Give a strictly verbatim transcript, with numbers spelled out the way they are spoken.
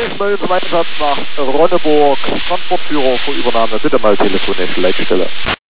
ist mal zum Einsatz nach Ronneburg. Transportführer vor Übernahme. Bitte mal telefonische Leitstelle.